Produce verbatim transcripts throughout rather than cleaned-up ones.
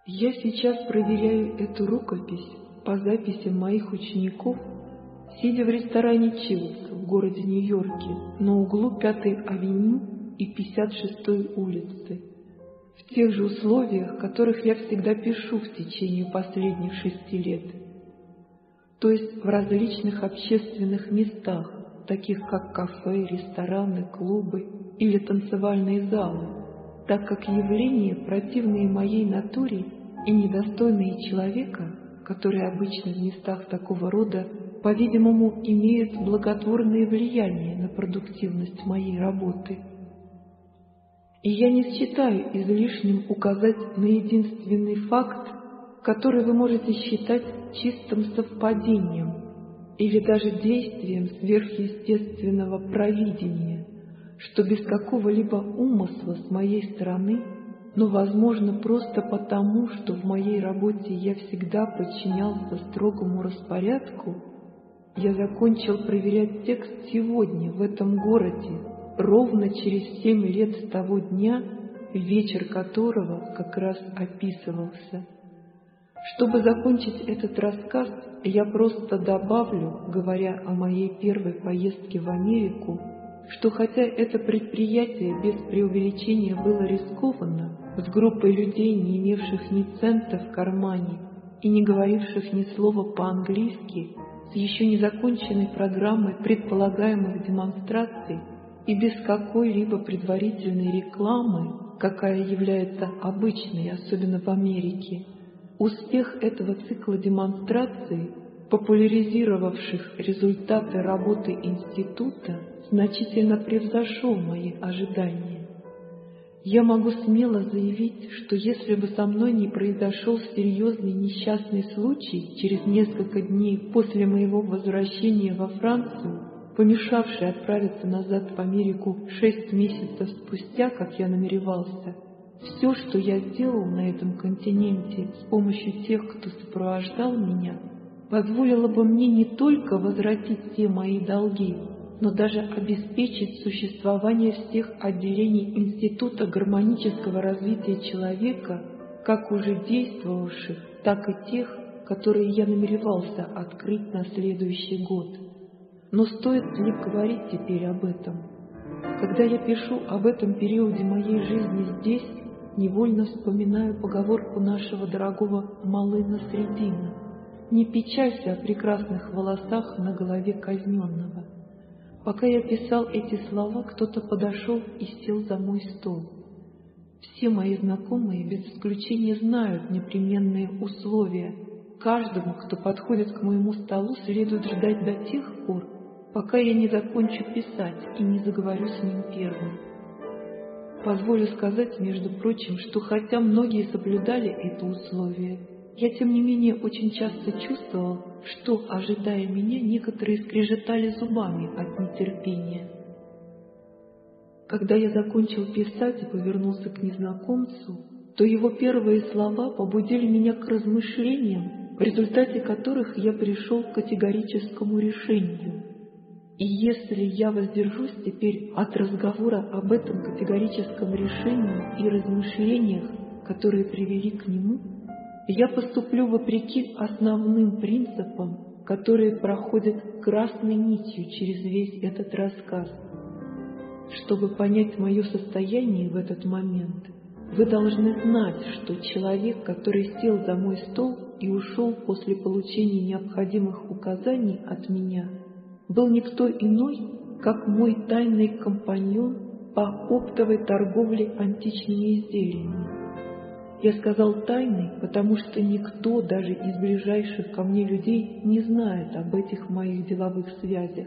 Я сейчас проверяю эту рукопись по записям моих учеников, сидя в ресторане «Чилс» в городе Нью-Йорке на углу Пятой авеню и пятьдесят шестой улицы, в тех же условиях, в которых я всегда пишу в течение последних шести лет, то есть в различных общественных местах, таких как кафе, рестораны, клубы или танцевальные залы, так как явления, противные моей натуре и недостойные человека, которые обычно в местах такого рода, по-видимому, имеют благотворное влияние на продуктивность моей работы. И я не считаю излишним указать на единственный факт, который вы можете считать чистым совпадением или даже действием сверхъестественного провидения, что без какого-либо умысла с моей стороны, но, возможно, просто потому, что в моей работе я всегда подчинялся строгому распорядку, я закончил проверять текст сегодня в этом городе, ровно через семь лет с того дня, вечер которого как раз описывался. Чтобы закончить этот рассказ, я просто добавлю, говоря о моей первой поездке в Америку, что хотя это предприятие без преувеличения было рискованно, с группой людей, не имевших ни цента в кармане и не говоривших ни слова по-английски, с еще не законченной программой предполагаемых демонстраций и без какой-либо предварительной рекламы, какая является обычной, особенно в Америке, успех этого цикла демонстраций, популяризировавших результаты работы института, значительно превзошел мои ожидания. Я могу смело заявить, что если бы со мной не произошел серьезный несчастный случай через несколько дней после моего возвращения во Францию, помешавший отправиться назад в Америку шесть месяцев спустя, как я намеревался, все, что я сделал на этом континенте с помощью тех, кто сопровождал меня, позволило бы мне не только возвратить все мои долги, но даже обеспечить существование всех отделений Института гармонического развития человека, как уже действовавших, так и тех, которые я намеревался открыть на следующий год. Но стоит ли говорить теперь об этом? Когда я пишу об этом периоде моей жизни здесь, невольно вспоминаю поговорку нашего дорогого Малына Средина: «Не печалься о прекрасных волосах на голове казненного». Пока я писал эти слова, кто-то подошел и сел за мой стол. Все мои знакомые без исключения знают непременные условия. Каждому, кто подходит к моему столу, следует ждать до тех пор, пока я не закончу писать и не заговорю с ним первым. Позволю сказать, между прочим, что хотя многие соблюдали это условие, я, тем не менее, очень часто чувствовал, что, ожидая меня, некоторые скрежетали зубами от нетерпения. Когда я закончил писать и повернулся к незнакомцу, то его первые слова побудили меня к размышлениям, в результате которых я пришел к категорическому решению. И если я воздержусь теперь от разговора об этом категорическом решении и размышлениях, которые привели к нему, я поступлю вопреки основным принципам, которые проходят красной нитью через весь этот рассказ. Чтобы понять мое состояние в этот момент, вы должны знать, что человек, который сел за мой стол и ушел после получения необходимых указаний от меня, был никто иной, как мой тайный компаньон по оптовой торговле античными изделиями. Я сказал «тайный», потому что никто, даже из ближайших ко мне людей, не знает об этих моих деловых связях.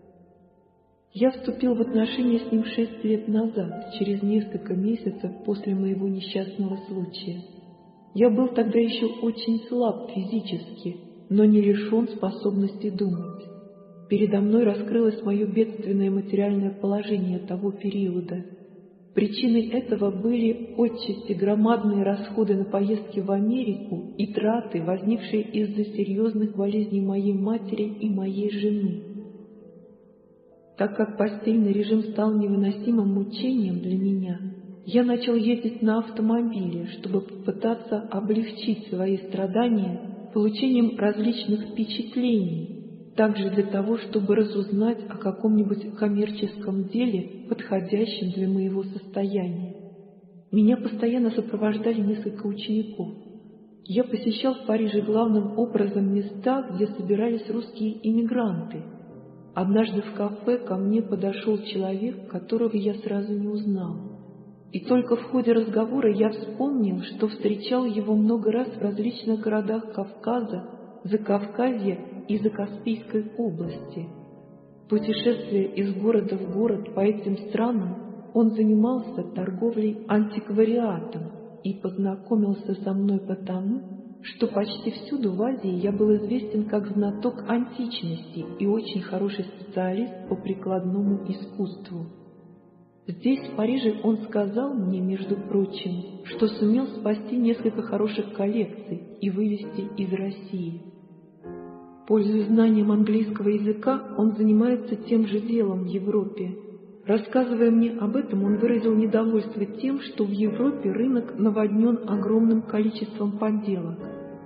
Я вступил в отношения с ним шесть лет назад, через несколько месяцев после моего несчастного случая. Я был тогда еще очень слаб физически, но не лишен способности думать. Передо мной раскрылось мое бедственное материальное положение того периода. Причиной этого были отчасти громадные расходы на поездки в Америку и траты, возникшие из-за серьезных болезней моей матери и моей жены. Так как постельный режим стал невыносимым мучением для меня, Я начал ездить на автомобиле, чтобы попытаться облегчить свои страдания получением различных впечатлений, также для того, чтобы разузнать о каком-нибудь коммерческом деле, подходящем для моего состояния. Меня постоянно сопровождали несколько учеников. Я посещал в Париже главным образом места, где собирались русские иммигранты. Однажды в кафе ко мне подошел человек, которого я сразу не узнал. И только в ходе разговора я вспомнил, что встречал его много раз в различных городах Кавказа, Закавказья и Закаспийской области. Путешествуя из города в город по этим странам, он занимался торговлей антиквариатом и познакомился со мной потому, что почти всюду в Азии я был известен как знаток античности и очень хороший специалист по прикладному искусству. Здесь, в Париже, он сказал мне, между прочим, что сумел спасти несколько хороших коллекций и вывезти из России. Пользуясь знанием английского языка, он занимается тем же делом в Европе. Рассказывая мне об этом, он выразил недовольство тем, что в Европе рынок наводнен огромным количеством подделок.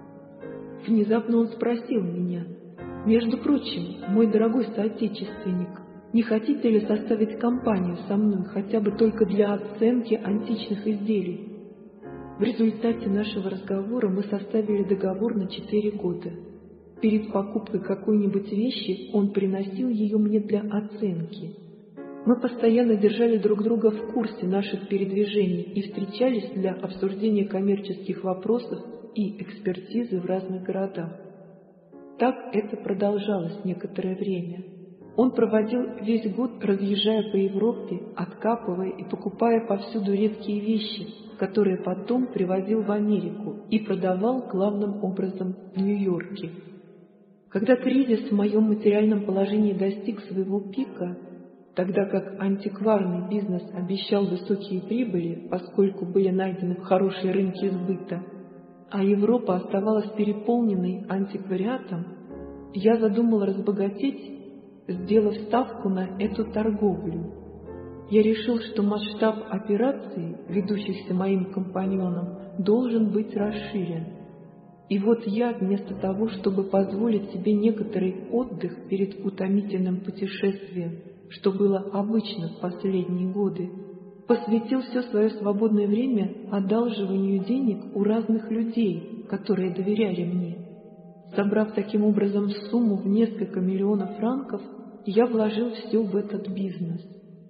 Внезапно он спросил меня: «Между прочим, мой дорогой соотечественник, не хотите ли составить компанию со мной, хотя бы только для оценки античных изделий?» В результате нашего разговора мы составили договор на четыре года. Перед покупкой какой-нибудь вещи он приносил ее мне для оценки. Мы постоянно держали друг друга в курсе наших передвижений и встречались для обсуждения коммерческих вопросов и экспертизы в разных городах. Так это продолжалось некоторое время. Он проводил весь год, разъезжая по Европе, откапывая и покупая повсюду редкие вещи, которые потом привозил в Америку и продавал главным образом в Нью-Йорке. Когда кризис в моем материальном положении достиг своего пика, тогда как антикварный бизнес обещал высокие прибыли, поскольку были найдены хорошие рынки сбыта, а Европа оставалась переполненной антиквариатом, я задумал разбогатеть, сделав ставку на эту торговлю. Я решил, что масштаб операций, ведущихся моим компаньоном, должен быть расширен. И вот я, вместо того, чтобы позволить себе некоторый отдых перед утомительным путешествием, что было обычно в последние годы, посвятил все свое свободное время одалживанию денег у разных людей, которые доверяли мне. Собрав таким образом сумму в несколько миллионов франков, я вложил все в этот бизнес.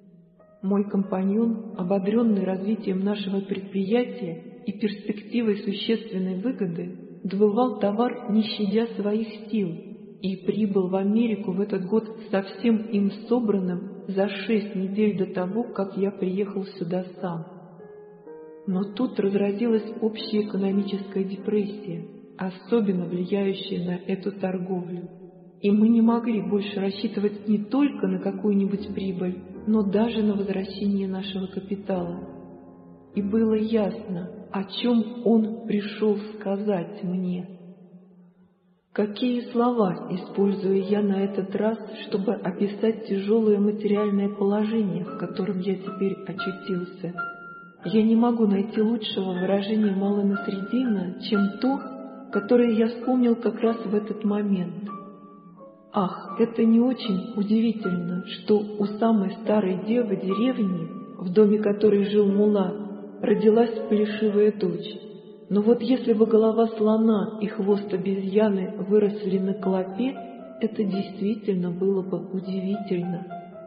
Мой компаньон, ободренный развитием нашего предприятия и перспективой существенной выгоды, добывал товар, не щадя своих сил, и прибыл в Америку в этот год со всем им собранным за шесть недель до того, как я приехал сюда сам. Но тут разразилась общая экономическая депрессия, особенно влияющая на эту торговлю. И мы не могли больше рассчитывать не только на какую-нибудь прибыль, но даже на возвращение нашего капитала. И было ясно, о чем он пришел сказать мне. Какие слова использую я на этот раз, чтобы описать тяжелое материальное положение, в котором я теперь очутился? Я не могу найти лучшего выражения Мала Насреддина, чем то, которое я вспомнил как раз в этот момент. Ах, это не очень удивительно, что у самой старой девы деревни, в доме которой жил мулла, родилась плешивая дочь. Но вот если бы голова слона и хвост обезьяны выросли на клопе, это действительно было бы удивительно.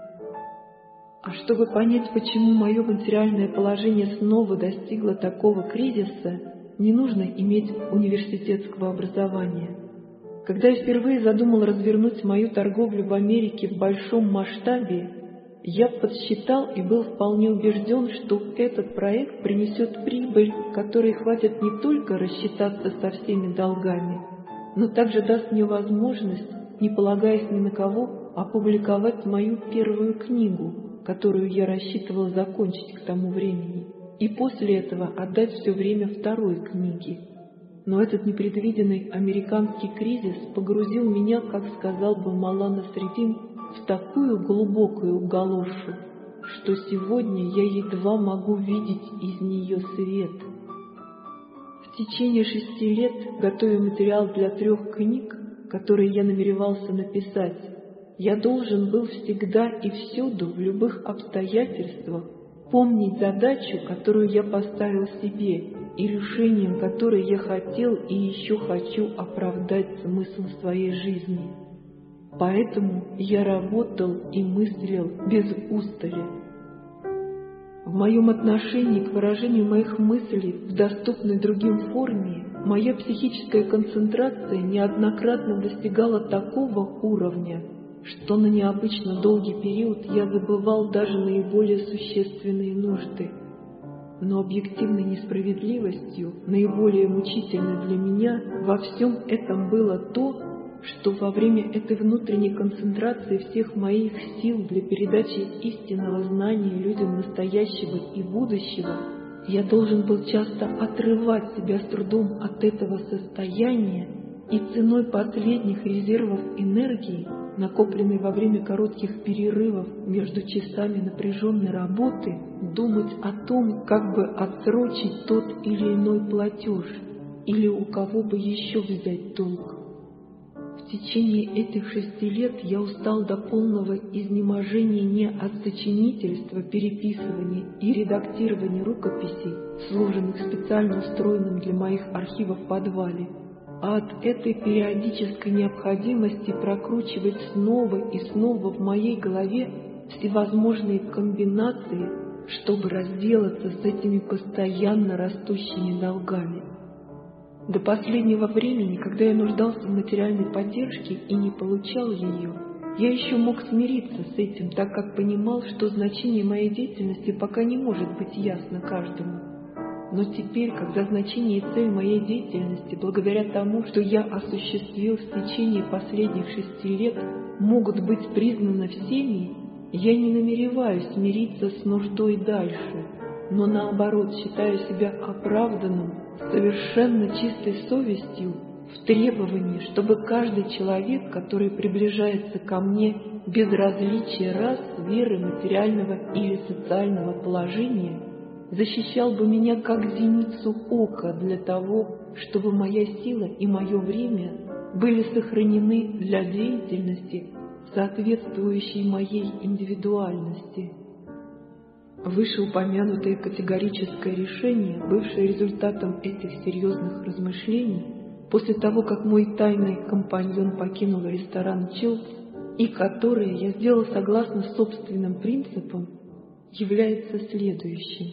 А чтобы понять, почему мое материальное положение снова достигло такого кризиса, не нужно иметь университетского образования. Когда я впервые задумал развернуть мою торговлю в Америке в большом масштабе, я подсчитал и был вполне убежден, что этот проект принесет прибыль, которой хватит не только рассчитаться со всеми долгами, но также даст мне возможность, не полагаясь ни на кого, опубликовать мою первую книгу, которую я рассчитывал закончить к тому времени, и после этого отдать все время второй книге. Но этот непредвиденный американский кризис погрузил меня, как сказал бы Мала Насреддин, в такую глубокую галошу, что сегодня я едва могу видеть из нее свет. В течение шести лет, готовя материал для трех книг, которые я намеревался написать, я должен был всегда и всюду, в любых обстоятельствах, помнить задачу, которую я поставил себе, и решением которой я хотел и еще хочу оправдать смысл своей жизни. Поэтому я работал и мыслил без устали. В моем отношении к выражению моих мыслей в доступной другим форме моя психическая концентрация неоднократно достигала такого уровня, что на необычно долгий период я забывал даже наиболее существенные нужды. Но объективной несправедливостью, наиболее мучительной для меня, во всем этом было то, что во время этой внутренней концентрации всех моих сил для передачи истинного знания людям настоящего и будущего, я должен был часто отрывать себя с трудом от этого состояния и ценой последних резервов энергии, накопленной во время коротких перерывов между часами напряженной работы, думать о том, как бы отсрочить тот или иной платеж, или у кого бы еще взять долг. В течение этих шести лет я устал до полного изнеможения не от сочинительства, переписывания и редактирования рукописей, сложенных специально устроенным для моих архивов в подвале, а от этой периодической необходимости прокручивать снова и снова в моей голове всевозможные комбинации, чтобы разделаться с этими постоянно растущими долгами. До последнего времени, когда я нуждался в материальной поддержке и не получал ее, я еще мог смириться с этим, так как понимал, что значение моей деятельности пока не может быть ясно каждому. Но теперь, когда значение и цель моей деятельности, благодаря тому, что я осуществил в течение последних шести лет, могут быть признаны всеми, я не намереваюсь смириться с нуждой дальше, но наоборот считаю себя оправданным, совершенно чистой совестью в требовании, чтобы каждый человек, который приближается ко мне без различия рас, веры, материального или социального положения, защищал бы меня как зеницу ока для того, чтобы моя сила и мое время были сохранены для деятельности, соответствующей моей индивидуальности. Вышеупомянутое категорическое решение, бывшее результатом этих серьезных размышлений, после того, как мой тайный компаньон покинул ресторан «Чилдс», и которое я сделал согласно собственным принципам, является следующим.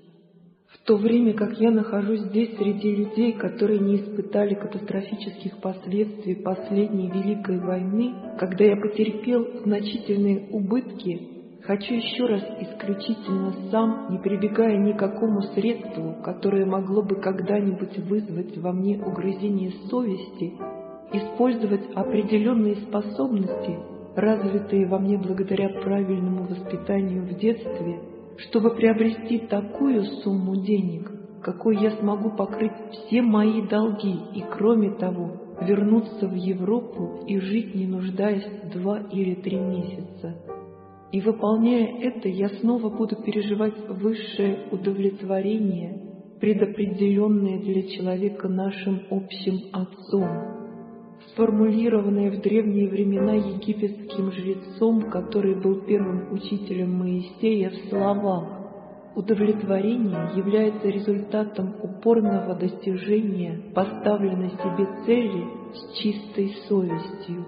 В то время как я нахожусь здесь среди людей, которые не испытали катастрофических последствий последней Великой войны, когда я потерпел значительные убытки, хочу еще раз исключительно сам, не прибегая ни к какому средству, которое могло бы когда-нибудь вызвать во мне угрызение совести, использовать определенные способности, развитые во мне благодаря правильному воспитанию в детстве, чтобы приобрести такую сумму денег, какой я смогу покрыть все мои долги и, кроме того, вернуться в Европу и жить, не нуждаясь, два или три месяца. И, выполняя это, я снова буду переживать высшее удовлетворение, предопределенное для человека нашим общим Отцом, сформулированное в древние времена египетским жрецом, который был первым учителем Моисея, в словах: «Удовлетворение является результатом упорного достижения поставленной себе цели с чистой совестью».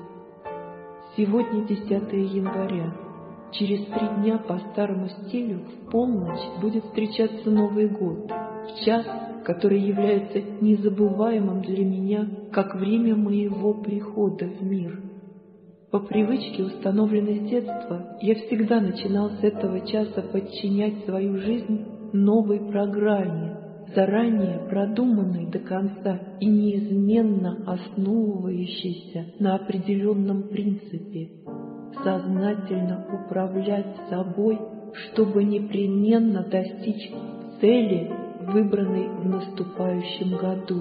Сегодня десятое января. Через три дня по старому стилю в полночь будет встречаться Новый год, в час, который является незабываемым для меня, как время моего прихода в мир. По привычке, установленной с детства, я всегда начинал с этого часа подчинять свою жизнь новой программе, заранее продуманной до конца и неизменно основывающейся на определенном принципе: сознательно управлять собой, чтобы непременно достичь цели, выбранной в наступающем году.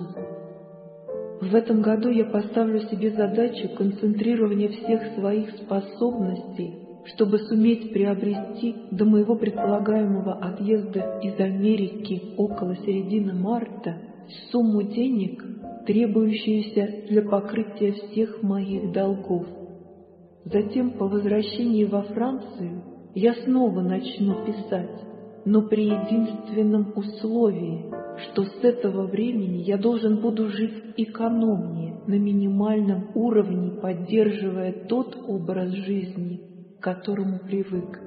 В этом году я поставлю себе задачу концентрирования всех своих способностей, чтобы суметь приобрести до моего предполагаемого отъезда из Америки около середины марта сумму денег, требующуюся для покрытия всех моих долгов. Затем, по возвращении во Францию, я снова начну писать, но при единственном условии, что с этого времени я должен буду жить экономнее, на минимальном уровне, поддерживая тот образ жизни, к которому привык.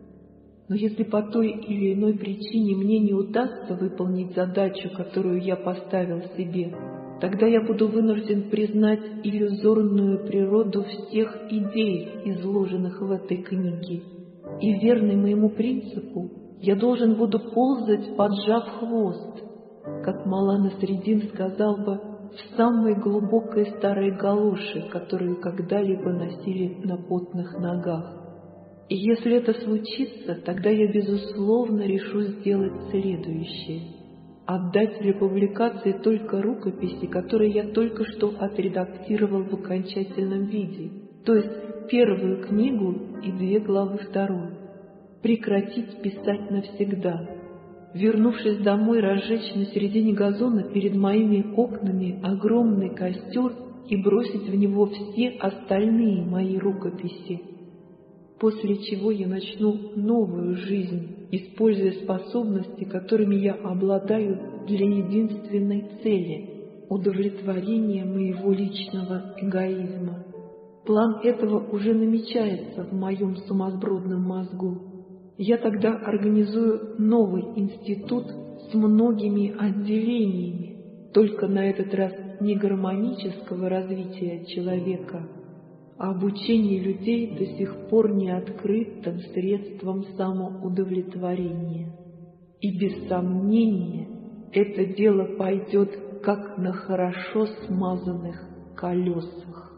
Но если по той или иной причине мне не удастся выполнить задачу, которую я поставил себе, тогда я буду вынужден признать иллюзорную природу всех идей, изложенных в этой книге. И верный моему принципу, я должен буду ползать, поджав хвост, как Малана Средин сказал бы, в самой глубокой старой галоши, которую когда-либо носили на потных ногах. И если это случится, тогда я, безусловно, решу сделать следующее. Отдать для публикации только рукописи, которые я только что отредактировал в окончательном виде, то есть первую книгу и две главы второй. Прекратить писать навсегда. Вернувшись домой, разжечь на середине газона перед моими окнами огромный костер и бросить в него все остальные мои рукописи. После чего я начну новую жизнь, используя способности, которыми я обладаю для единственной цели — удовлетворения моего личного эгоизма. План этого уже намечается в моем сумасбродном мозгу. Я тогда организую новый институт с многими отделениями, только на этот раз не гармонического развития человека, а обучение людей до сих пор не открытым средством самоудовлетворения. И без сомнения это дело пойдет как на хорошо смазанных колесах.